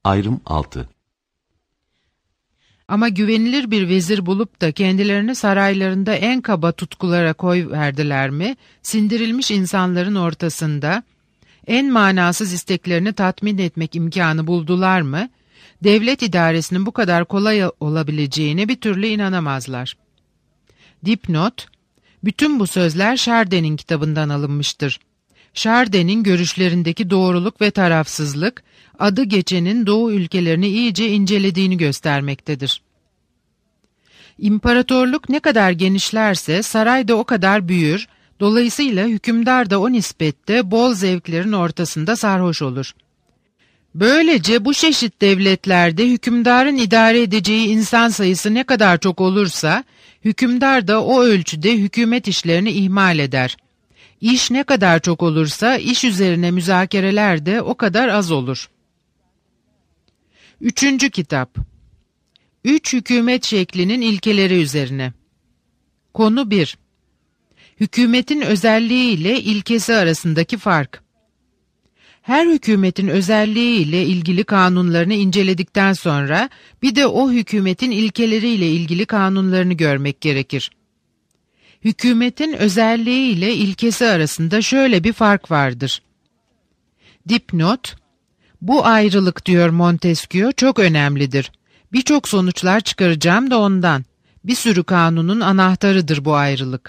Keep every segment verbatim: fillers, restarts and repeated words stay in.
Ayrım altı. Ama güvenilir bir vezir bulup da kendilerini saraylarında en kaba tutkulara koyverdiler mi, sindirilmiş insanların ortasında en manasız isteklerini tatmin etmek imkanı buldular mı, devlet idaresinin bu kadar kolay olabileceğine bir türlü inanamazlar. Dipnot: bütün bu sözler Chardin'in kitabından alınmıştır. Chardin'in görüşlerindeki doğruluk ve tarafsızlık, adı geçenin Doğu ülkelerini iyice incelediğini göstermektedir. İmparatorluk ne kadar genişlerse saray da o kadar büyür, dolayısıyla hükümdar da o nispette bol zevklerin ortasında sarhoş olur. Böylece bu çeşit devletlerde hükümdarın idare edeceği insan sayısı ne kadar çok olursa, hükümdar da o ölçüde hükümet işlerini ihmal eder. İş ne kadar çok olursa iş üzerine müzakereler de o kadar az olur. Üçüncü kitap. Üç hükümet şeklinin ilkeleri üzerine. Konu bir. Hükümetin özelliği ile ilkesi arasındaki fark. Her hükümetin özelliği ile ilgili kanunlarını inceledikten sonra bir de o hükümetin ilkeleriyle ilgili kanunlarını görmek gerekir. Hükümetin özelliği ile ilkesi arasında şöyle bir fark vardır. Dipnot: bu ayrılık, diyor Montesquieu, çok önemlidir. Birçok sonuçlar çıkaracağım da ondan. Bir sürü kanunun anahtarıdır bu ayrılık.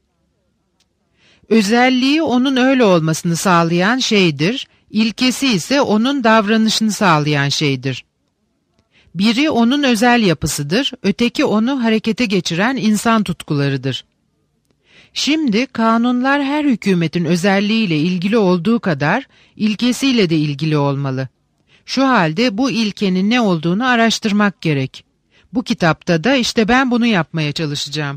Özelliği onun öyle olmasını sağlayan şeydir, ilkesi ise onun davranışını sağlayan şeydir. Biri onun özel yapısıdır, öteki onu harekete geçiren insan tutkularıdır. Şimdi kanunlar her hükümetin özelliğiyle ilgili olduğu kadar ilkesiyle de ilgili olmalı. Şu halde bu ilkenin ne olduğunu araştırmak gerek. Bu kitapta da işte ben bunu yapmaya çalışacağım.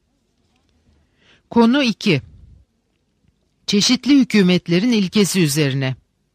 Konu iki. Çeşitli hükümetlerin ilkesi üzerine.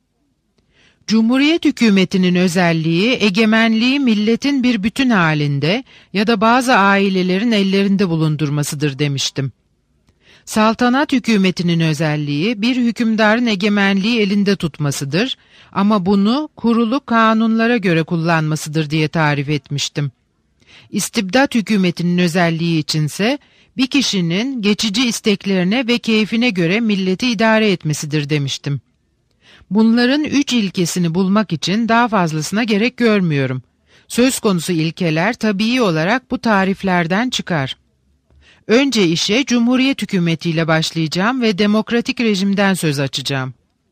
Cumhuriyet hükümetinin özelliği, egemenliği milletin bir bütün halinde ya da bazı ailelerin ellerinde bulundurmasıdır demiştim. Saltanat hükümetinin özelliği, bir hükümdarın egemenliği elinde tutmasıdır ama bunu kurulu kanunlara göre kullanmasıdır diye tarif etmiştim. İstibdat hükümetinin özelliği içinse, bir kişinin geçici isteklerine ve keyfine göre milleti idare etmesidir demiştim. Bunların üç ilkesini bulmak için daha fazlasına gerek görmüyorum. Söz konusu ilkeler tabii olarak bu tariflerden çıkar. Önce işe Cumhuriyet hükümetiyle başlayacağım ve demokratik rejimden söz açacağım.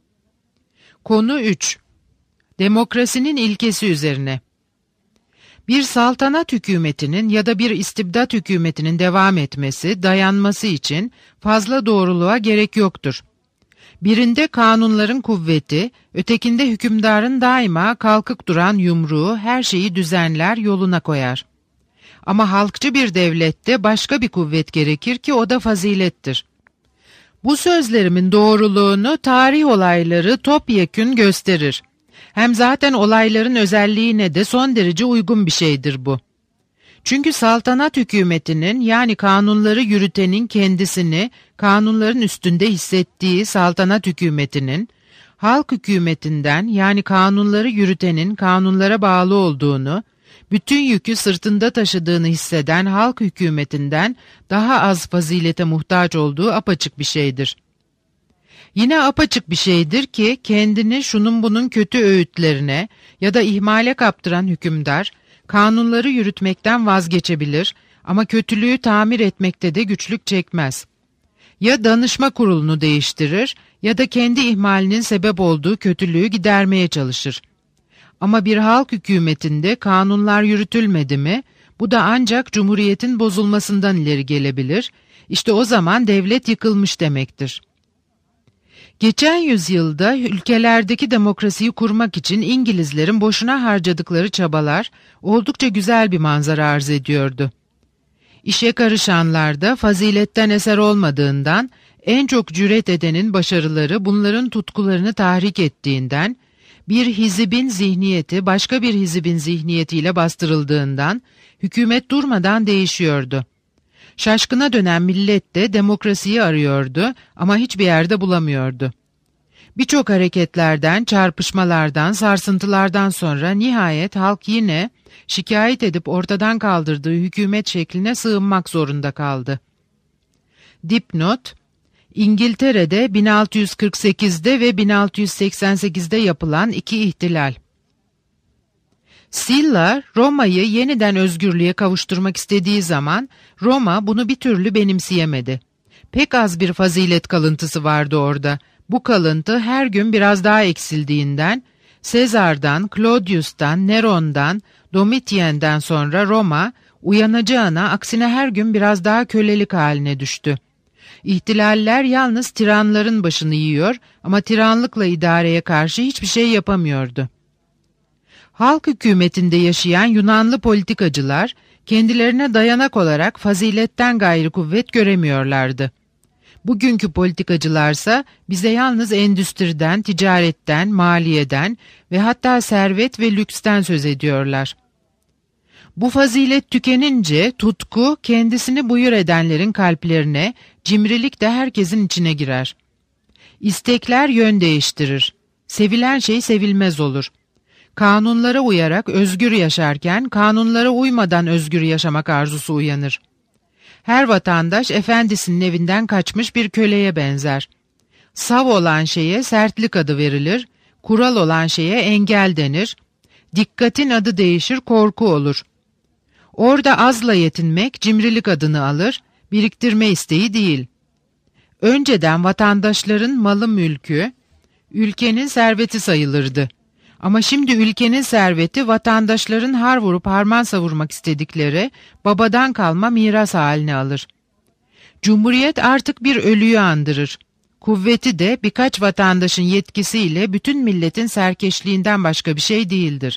Konu üç. Demokrasinin ilkesi üzerine. Bir saltanat hükümetinin ya da bir istibdat hükümetinin devam etmesi, dayanması için fazla doğruluğa gerek yoktur. Birinde kanunların kuvveti, ötekinde hükümdarın daima kalkık duran yumruğu her şeyi düzenler, yoluna koyar. Ama halkçı bir devlette başka bir kuvvet gerekir ki o da fazilettir. Bu sözlerimin doğruluğunu tarih olayları topyekün gösterir. Hem zaten olayların özelliğine de son derece uygun bir şeydir bu. Çünkü saltanat hükümetinin, yani kanunları yürütenin kendisini kanunların üstünde hissettiği saltanat hükümetinin, halk hükümetinden, yani kanunları yürütenin kanunlara bağlı olduğunu, bütün yükü sırtında taşıdığını hisseden halk hükümetinden daha az fazilete muhtaç olduğu apaçık bir şeydir. Yine apaçık bir şeydir ki kendini şunun bunun kötü öğütlerine ya da ihmale kaptıran hükümdar, kanunları yürütmekten vazgeçebilir ama kötülüğü tamir etmekte de güçlük çekmez. Ya danışma kurulunu değiştirir ya da kendi ihmalinin sebep olduğu kötülüğü gidermeye çalışır. Ama bir halk hükümetinde kanunlar yürütülmedi mi, bu da ancak cumhuriyetin bozulmasından ileri gelebilir, işte o zaman devlet yıkılmış demektir. Geçen yüzyılda ülkelerdeki demokrasiyi kurmak için İngilizlerin boşuna harcadıkları çabalar oldukça güzel bir manzara arz ediyordu. İşe karışanlarda faziletten eser olmadığından, en çok cüret edenin başarıları bunların tutkularını tahrik ettiğinden, bir hizibin zihniyeti başka bir hizibin zihniyetiyle bastırıldığından, hükümet durmadan değişiyordu. Şaşkına dönen millet de demokrasiyi arıyordu ama hiçbir yerde bulamıyordu. Birçok hareketlerden, çarpışmalardan, sarsıntılardan sonra nihayet halk yine şikayet edip ortadan kaldırdığı hükümet şekline sığınmak zorunda kaldı. Dipnot: İngiltere'de bin altı yüz kırk sekizde ve bin altı yüz seksen sekizde yapılan iki ihtilal. Sylla, Roma'yı yeniden özgürlüğe kavuşturmak istediği zaman Roma bunu bir türlü benimseyemedi. Pek az bir fazilet kalıntısı vardı orada. Bu kalıntı her gün biraz daha eksildiğinden, Sezar'dan, Claudius'tan, Neron'dan, Domitian'den sonra Roma, uyanacağına aksine her gün biraz daha kölelik haline düştü. İhtilaller yalnız tiranların başını yiyor ama tiranlıkla idareye karşı hiçbir şey yapamıyordu. Halk hükümetinde yaşayan Yunanlı politikacılar, kendilerine dayanak olarak faziletten gayrı kuvvet göremiyorlardı. Bugünkü politikacılarsa bize yalnız endüstriden, ticaretten, maliyeden ve hatta servet ve lüksten söz ediyorlar. Bu fazilet tükenince tutku kendisini buyur edenlerin kalplerine, cimrilik de herkesin içine girer. İstekler yön değiştirir. Sevilen şey sevilmez olur. Kanunlara uyarak özgür yaşarken kanunlara uymadan özgür yaşamak arzusu uyanır. Her vatandaş efendisinin evinden kaçmış bir köleye benzer. Sav olan şeye sertlik adı verilir, kural olan şeye engel denir, dikkatin adı değişir, korku olur. Orada azla yetinmek cimrilik adını alır, biriktirme isteği değil. Önceden vatandaşların malı mülkü, ülkenin serveti sayılırdı. Ama şimdi ülkenin serveti vatandaşların har vurup harman savurmak istedikleri babadan kalma miras haline alır. Cumhuriyet artık bir ölüyü andırır. Kuvveti de birkaç vatandaşın yetkisiyle bütün milletin serkeşliğinden başka bir şey değildir.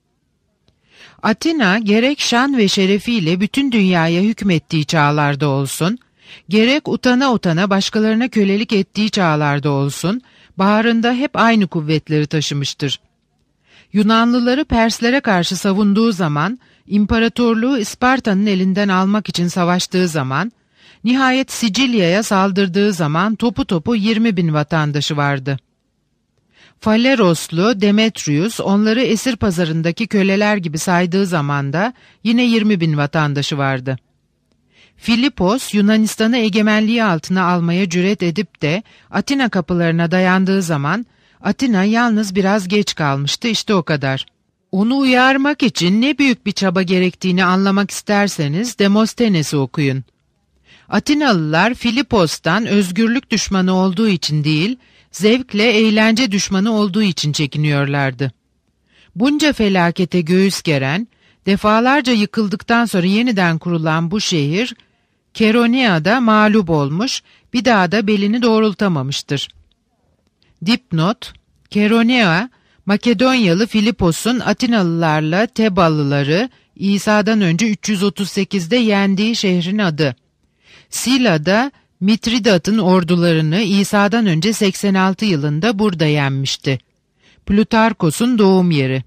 Atina gerek şan ve şerefiyle bütün dünyaya hükmettiği çağlarda olsun, gerek utana utana başkalarına kölelik ettiği çağlarda olsun, baharında hep aynı kuvvetleri taşımıştır. Yunanlıları Perslere karşı savunduğu zaman, imparatorluğu İsparta'nın elinden almak için savaştığı zaman, nihayet Sicilya'ya saldırdığı zaman topu topu yirmi bin vatandaşı vardı. Faleroslu Demetrius onları esir pazarındaki köleler gibi saydığı zaman da yine yirmi bin vatandaşı vardı. Filipos Yunanistan'ı egemenliği altına almaya cüret edip de Atina kapılarına dayandığı zaman Atina yalnız biraz geç kalmıştı, işte o kadar. Onu uyarmak için ne büyük bir çaba gerektiğini anlamak isterseniz Demosthenes'i okuyun. Atinalılar Filipos'tan özgürlük düşmanı olduğu için değil, zevkle eğlence düşmanı olduğu için çekiniyorlardı. Bunca felakete göğüs geren, defalarca yıkıldıktan sonra yeniden kurulan bu şehir, Keronea'da mağlup olmuş, bir daha da belini doğrultamamıştır. Dipnot: Keronea, Makedonyalı Filipos'un Atinalılarla Tebalıları İsa'dan önce üç yüz otuz sekizde yendiği şehrin adı. Silla'da Mitridat'ın ordularını İsa'dan önce seksen altı yılında burada yenmişti. Plutarkos'un doğum yeri.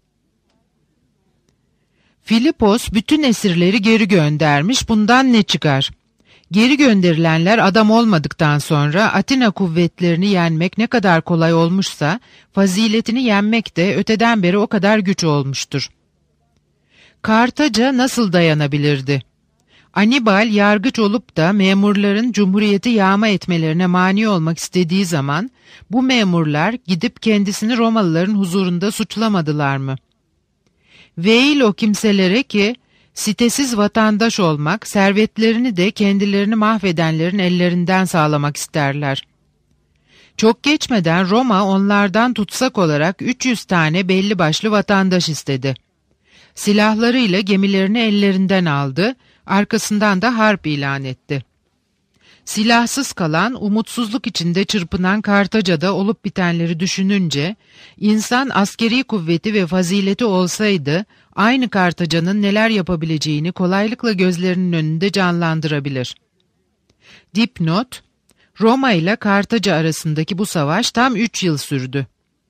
Filipos bütün esirleri geri göndermiş, bundan ne çıkar? Geri gönderilenler adam olmadıktan sonra Atina kuvvetlerini yenmek ne kadar kolay olmuşsa, faziletini yenmek de öteden beri o kadar güç olmuştur. Kartaca nasıl dayanabilirdi? Anibal yargıç olup da memurların cumhuriyeti yağma etmelerine mani olmak istediği zaman, bu memurlar gidip kendisini Romalıların huzurunda suçlamadılar mı? Veil o kimselere ki, sitesiz vatandaş olmak, servetlerini de kendilerini mahvedenlerin ellerinden sağlamak isterler. Çok geçmeden Roma onlardan tutsak olarak üç yüz tane belli başlı vatandaş istedi. Silahlarıyla gemilerini ellerinden aldı, arkasından da harp ilan etti. Silahsız kalan, umutsuzluk içinde çırpınan Kartaca'da olup bitenleri düşününce, insan askeri kuvveti ve fazileti olsaydı, aynı Kartaca'nın neler yapabileceğini kolaylıkla gözlerinin önünde canlandırabilir. Dipnot: Roma ile Kartaca arasındaki bu savaş tam üç yıl sürdü.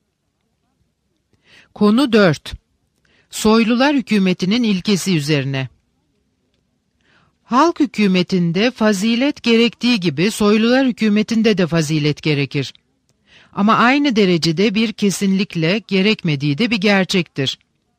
Konu dört. Soylular hükümetinin ilkesi üzerine. Halk hükümetinde fazilet gerektiği gibi soylular hükümetinde de fazilet gerekir. Ama aynı derecede bir kesinlikle gerekmediği de bir gerçektir.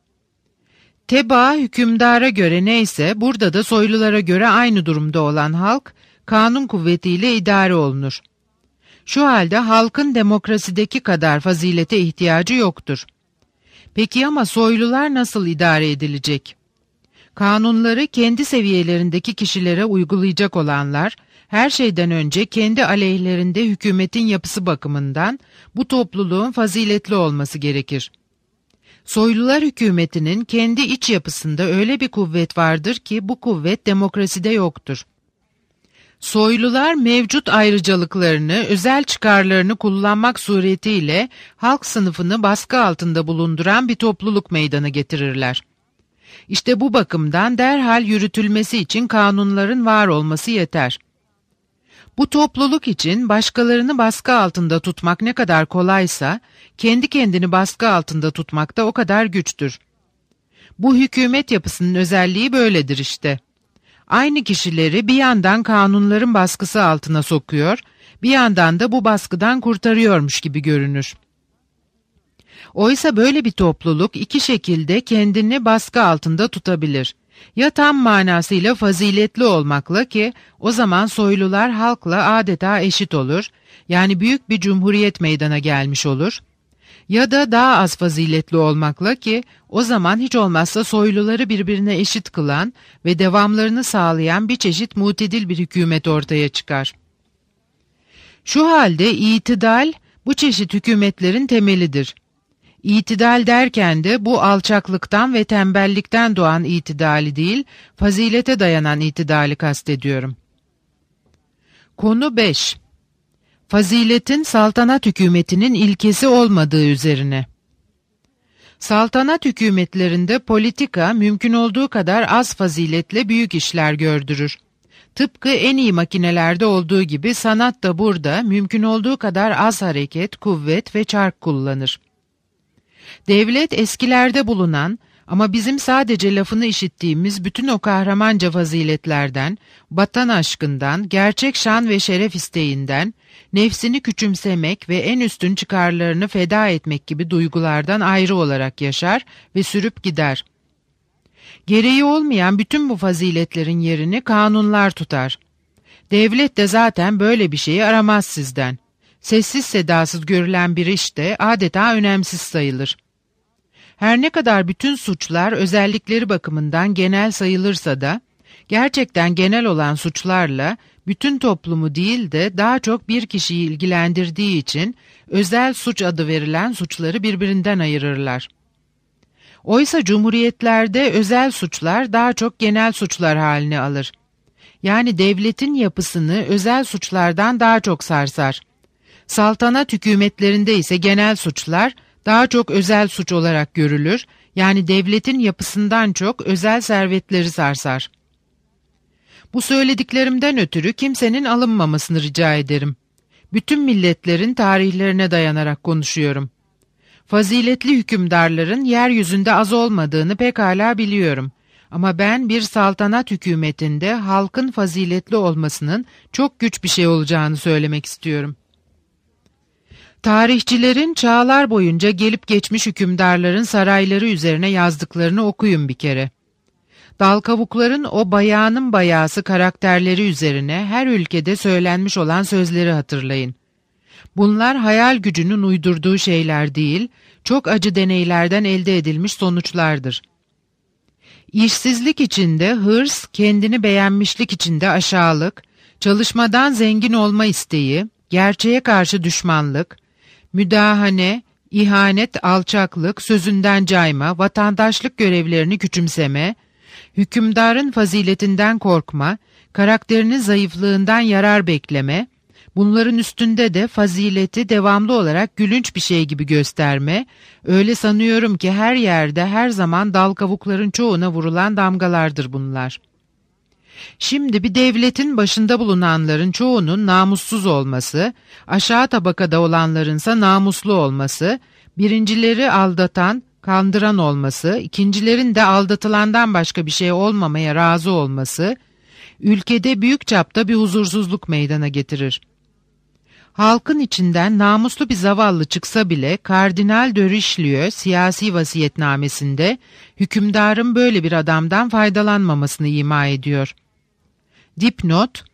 Tebaa hükümdara göre neyse, burada da soylulara göre aynı durumda olan halk, kanun kuvvetiyle idare olunur. Şu halde halkın demokrasideki kadar fazilete ihtiyacı yoktur. Peki ama soylular nasıl idare edilecek? Kanunları kendi seviyelerindeki kişilere uygulayacak olanlar, her şeyden önce kendi aleyhlerinde hükümetin yapısı bakımından bu topluluğun faziletli olması gerekir. Soylular hükümetinin kendi iç yapısında öyle bir kuvvet vardır ki bu kuvvet demokraside yoktur. Soylular mevcut ayrıcalıklarını, özel çıkarlarını kullanmak suretiyle halk sınıfını baskı altında bulunduran bir topluluk meydana getirirler. İşte bu bakımdan derhal yürütülmesi için kanunların var olması yeter. Bu topluluk için başkalarını baskı altında tutmak ne kadar kolaysa, kendi kendini baskı altında tutmak da o kadar güçtür. Bu hükümet yapısının özelliği böyledir işte. Aynı kişileri bir yandan kanunların baskısı altına sokuyor, bir yandan da bu baskıdan kurtarıyormuş gibi görünür. Oysa böyle bir topluluk iki şekilde kendini baskı altında tutabilir. Ya tam manasıyla faziletli olmakla ki o zaman soylular halkla adeta eşit olur, yani büyük bir cumhuriyet meydana gelmiş olur. Ya da daha az faziletli olmakla ki o zaman hiç olmazsa soyluları birbirine eşit kılan ve devamlarını sağlayan bir çeşit mutedil bir hükümet ortaya çıkar. Şu halde itidal bu çeşit hükümetlerin temelidir. İtidal derken de bu alçaklıktan ve tembellikten doğan itidali değil, fazilete dayanan itidali kastediyorum. Konu beş. Faziletin saltanat hükümetinin ilkesi olmadığı üzerine. Saltanat hükümetlerinde politika mümkün olduğu kadar az faziletle büyük işler gördürür. Tıpkı en iyi makinelerde olduğu gibi sanat da burada mümkün olduğu kadar az hareket, kuvvet ve çark kullanır. Devlet eskilerde bulunan ama bizim sadece lafını işittiğimiz bütün o kahramanca faziletlerden, vatan aşkından, gerçek şan ve şeref isteğinden, nefsini küçümsemek ve en üstün çıkarlarını feda etmek gibi duygulardan ayrı olarak yaşar ve sürüp gider. Gereği olmayan bütün bu faziletlerin yerini kanunlar tutar. Devlet de zaten böyle bir şeyi aramaz sizden. Sessiz sedasız görülen bir iş de adeta önemsiz sayılır. Her ne kadar bütün suçlar özellikleri bakımından genel sayılırsa da, gerçekten genel olan suçlarla bütün toplumu değil de daha çok bir kişiyi ilgilendirdiği için özel suç adı verilen suçları birbirinden ayırırlar. Oysa cumhuriyetlerde özel suçlar daha çok genel suçlar haline alır. Yani devletin yapısını özel suçlardan daha çok sarsar. Saltanat hükümetlerinde ise genel suçlar daha çok özel suç olarak görülür, yani devletin yapısından çok özel servetleri sarsar. Bu söylediklerimden ötürü kimsenin alınmamasını rica ederim. Bütün milletlerin tarihlerine dayanarak konuşuyorum. Faziletli hükümdarların yeryüzünde az olmadığını pekala biliyorum. Ama ben bir saltanat hükümetinde halkın faziletli olmasının çok güç bir şey olacağını söylemek istiyorum. Tarihçilerin çağlar boyunca gelip geçmiş hükümdarların sarayları üzerine yazdıklarını okuyun bir kere. Dalkavukların o bayağının bayağısı karakterleri üzerine her ülkede söylenmiş olan sözleri hatırlayın. Bunlar hayal gücünün uydurduğu şeyler değil, çok acı deneylerden elde edilmiş sonuçlardır. İşsizlik içinde hırs, kendini beğenmişlik içinde aşağılık, çalışmadan zengin olma isteği, gerçeğe karşı düşmanlık, müdahane, ihanet, alçaklık, sözünden cayma, vatandaşlık görevlerini küçümseme, hükümdarın faziletinden korkma, karakterinin zayıflığından yarar bekleme, bunların üstünde de fazileti devamlı olarak gülünç bir şey gibi gösterme, öyle sanıyorum ki her yerde her zaman dal kavukların çoğuna vurulan damgalardır bunlar. Şimdi bir devletin başında bulunanların çoğunun namussuz olması, aşağı tabakada olanlarınsa namuslu olması, birincileri aldatan, kandıran olması, ikincilerin de aldatılandan başka bir şey olmamaya razı olması, ülkede büyük çapta bir huzursuzluk meydana getirir. Halkın içinden namuslu bir zavallı çıksa bile Kardinal de Richelieu siyasi vasiyetnamesinde hükümdarın böyle bir adamdan faydalanmamasını ima ediyor. Dipnot: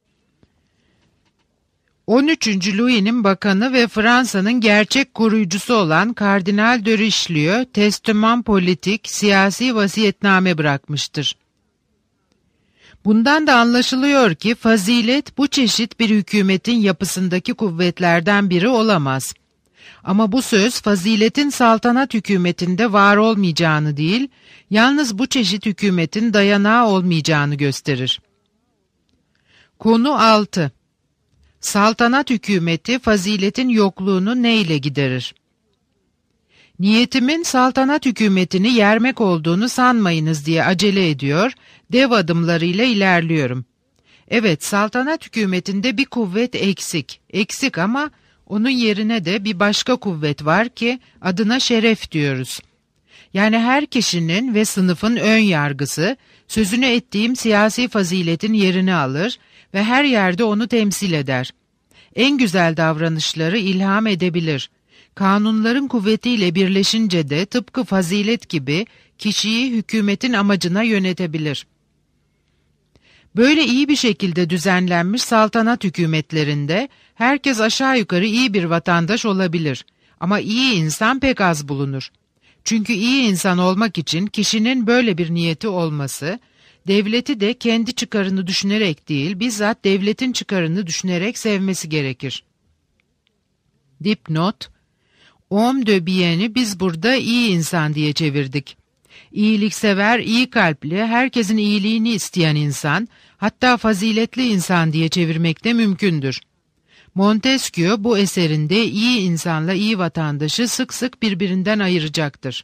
on üçüncü Louis'nin bakanı ve Fransa'nın gerçek koruyucusu olan Kardinal de Richelieu, testament politik, siyasi vasiyetname bırakmıştır. Bundan da anlaşılıyor ki fazilet bu çeşit bir hükümetin yapısındaki kuvvetlerden biri olamaz. Ama bu söz faziletin saltanat hükümetinde var olmayacağını değil, yalnız bu çeşit hükümetin dayanağı olmayacağını gösterir. Konu altı. Saltanat hükümeti faziletin yokluğunu neyle giderir? Niyetimin saltanat hükümetini yermek olduğunu sanmayınız diye acele ediyor, dev adımlarıyla ilerliyorum. Evet, saltanat hükümetinde bir kuvvet eksik, eksik ama onun yerine de bir başka kuvvet var ki adına şeref diyoruz. Yani her kişinin ve sınıfın ön yargısı, sözünü ettiğim siyasi faziletin yerini alır ve her yerde onu temsil eder. En güzel davranışları ilham edebilir. Kanunların kuvvetiyle birleşince de tıpkı fazilet gibi kişiyi hükümetin amacına yönetebilir. Böyle iyi bir şekilde düzenlenmiş saltanat hükümetlerinde herkes aşağı yukarı iyi bir vatandaş olabilir. Ama iyi insan pek az bulunur. Çünkü iyi insan olmak için kişinin böyle bir niyeti olması, devleti de kendi çıkarını düşünerek değil, bizzat devletin çıkarını düşünerek sevmesi gerekir. Dipnot: Homme de bien'i biz burada iyi insan diye çevirdik. İyiliksever, iyi kalpli, herkesin iyiliğini isteyen insan, hatta faziletli insan diye çevirmek de mümkündür. Montesquieu bu eserinde iyi insanla iyi vatandaşı sık sık birbirinden ayıracaktır.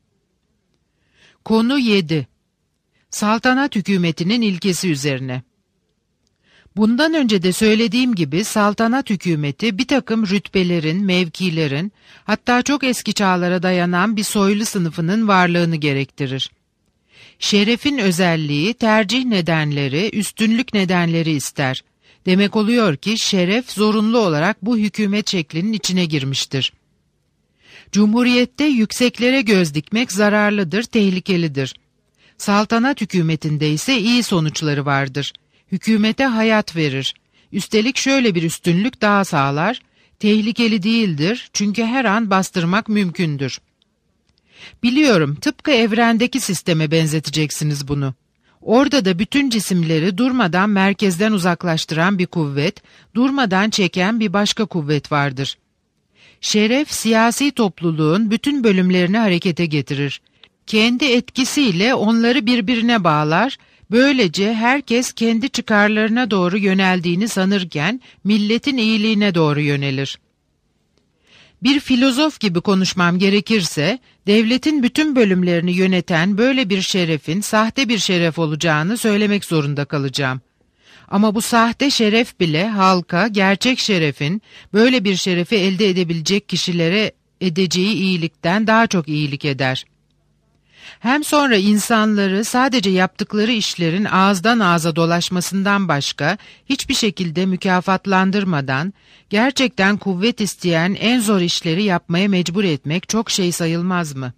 Konu yedi. Saltanat hükümetinin ilkesi üzerine. Bundan önce de söylediğim gibi saltanat hükümeti bir takım rütbelerin, mevkilerin, hatta çok eski çağlara dayanan bir soylu sınıfının varlığını gerektirir. Şerefin özelliği, tercih nedenleri, üstünlük nedenleri ister. Demek oluyor ki şeref zorunlu olarak bu hükümet şeklinin içine girmiştir. Cumhuriyette yükseklere göz dikmek zararlıdır, tehlikelidir. Saltanat hükümetinde ise iyi sonuçları vardır. Hükümete hayat verir. Üstelik şöyle bir üstünlük daha sağlar, tehlikeli değildir çünkü her an bastırmak mümkündür. Biliyorum, tıpkı evrendeki sisteme benzeteceksiniz bunu. Orada da bütün cisimleri durmadan merkezden uzaklaştıran bir kuvvet, durmadan çeken bir başka kuvvet vardır. Şeref, siyasi topluluğun bütün bölümlerini harekete getirir. Kendi etkisiyle onları birbirine bağlar, böylece herkes kendi çıkarlarına doğru yöneldiğini sanırken milletin iyiliğine doğru yönelir. Bir filozof gibi konuşmam gerekirse, devletin bütün bölümlerini yöneten böyle bir şerefin sahte bir şeref olacağını söylemek zorunda kalacağım. Ama bu sahte şeref bile halka gerçek şerefin, böyle bir şerefi elde edebilecek kişilere edeceği iyilikten daha çok iyilik eder. Hem sonra insanları sadece yaptıkları işlerin ağızdan ağza dolaşmasından başka hiçbir şekilde mükafatlandırmadan, gerçekten kuvvet isteyen en zor işleri yapmaya mecbur etmek çok şey sayılmaz mı?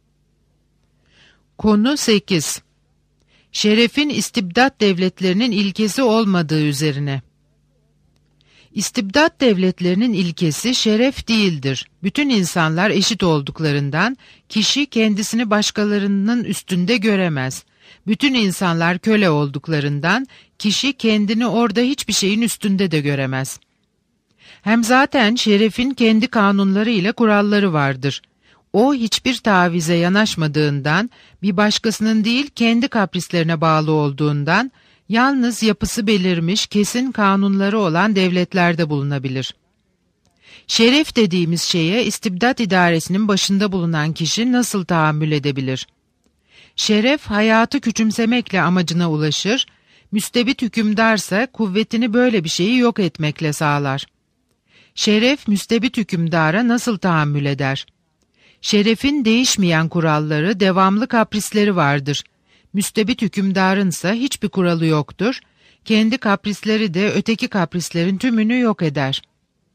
Konu sekiz. Şerefin istibdat devletlerinin ilkesi olmadığı üzerine. İstibdat devletlerinin ilkesi şeref değildir. Bütün insanlar eşit olduklarından kişi kendisini başkalarının üstünde göremez. Bütün insanlar köle olduklarından kişi kendini orada hiçbir şeyin üstünde de göremez. Hem zaten şerefin kendi kanunları ile kuralları vardır. O hiçbir tavize yanaşmadığından, bir başkasının değil kendi kaprislerine bağlı olduğundan, yalnız yapısı belirmiş kesin kanunları olan devletlerde bulunabilir. Şeref dediğimiz şeye istibdat idaresinin başında bulunan kişi nasıl tahammül edebilir? Şeref hayatı küçümsemekle amacına ulaşır, müstebit hükümdarsa kuvvetini böyle bir şeyi yok etmekle sağlar. Şeref müstebit hükümdara nasıl tahammül eder? Şerefin değişmeyen kuralları, devamlı kaprisleri vardır. Müstebit hükümdarınsa hiçbir kuralı yoktur, kendi kaprisleri de öteki kaprislerin tümünü yok eder.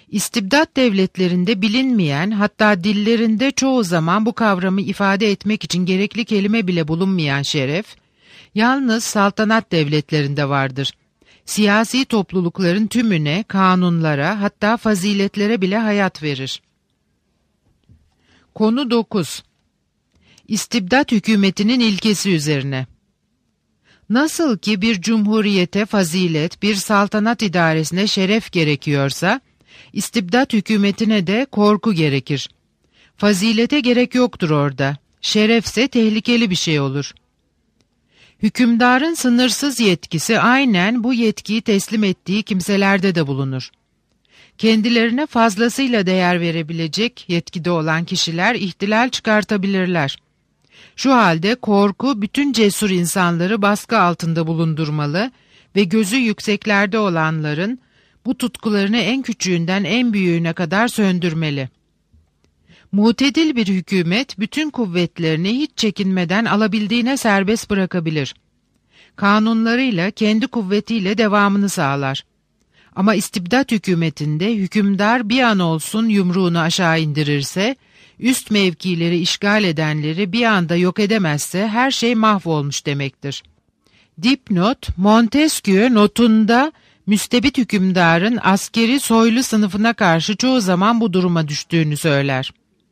İstibdat devletlerinde bilinmeyen, hatta dillerinde çoğu zaman bu kavramı ifade etmek için gerekli kelime bile bulunmayan şeref, yalnız saltanat devletlerinde vardır. Siyasi toplulukların tümüne, kanunlara, hatta faziletlere bile hayat verir. Konu dokuz. İstibdat hükümetinin ilkesi üzerine. Nasıl ki bir cumhuriyete fazilet, bir saltanat idaresine şeref gerekiyorsa, istibdat hükümetine de korku gerekir. Fazilete gerek yoktur orada, şerefse tehlikeli bir şey olur. Hükümdarın sınırsız yetkisi aynen bu yetkiyi teslim ettiği kimselerde de bulunur. Kendilerine fazlasıyla değer verebilecek yetkide olan kişiler ihtilal çıkartabilirler. Şu halde korku bütün cesur insanları baskı altında bulundurmalı ve gözü yükseklerde olanların bu tutkularını en küçüğünden en büyüğüne kadar söndürmeli. Mu'tedil bir hükümet bütün kuvvetlerini hiç çekinmeden alabildiğine serbest bırakabilir. Kanunlarıyla, kendi kuvvetiyle devamını sağlar. Ama istibdat hükümetinde hükümdar bir an olsun yumruğunu aşağı indirirse, üst mevkileri işgal edenleri bir anda yok edemezse her şey mahvolmuş demektir. Dipnot, Montesquieu notunda müstebit hükümdarın askeri soylu sınıfına karşı çoğu zaman bu duruma düştüğünü söyler.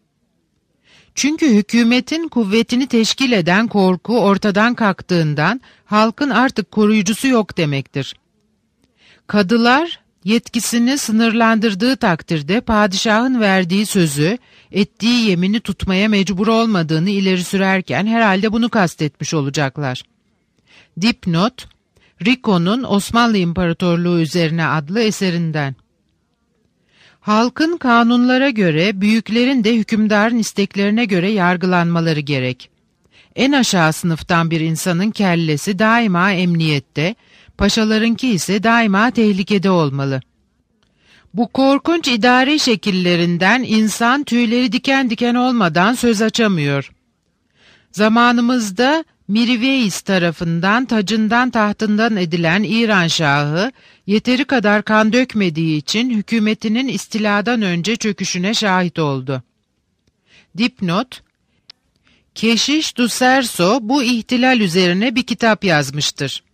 Çünkü hükümetin kuvvetini teşkil eden korku ortadan kalktığından halkın artık koruyucusu yok demektir. Kadılar yetkisini sınırlandırdığı takdirde padişahın verdiği sözü, ettiği yemini tutmaya mecbur olmadığını ileri sürerken herhalde bunu kastetmiş olacaklar. Dipnot, Rico'nun Osmanlı İmparatorluğu üzerine adlı eserinden. Halkın kanunlara göre, büyüklerin de hükümdarın isteklerine göre yargılanmaları gerek. En aşağı sınıftan bir insanın kellesi daima emniyette, paşalarınki ise daima tehlikede olmalı. Bu korkunç idari şekillerinden insan tüyleri diken diken olmadan söz açamıyor. Zamanımızda Miriveis tarafından tacından tahtından edilen İran Şahı, yeteri kadar kan dökmediği için hükümetinin istiladan önce çöküşüne şahit oldu. Dipnot, Keşiş du Serso bu ihtilal üzerine bir kitap yazmıştır.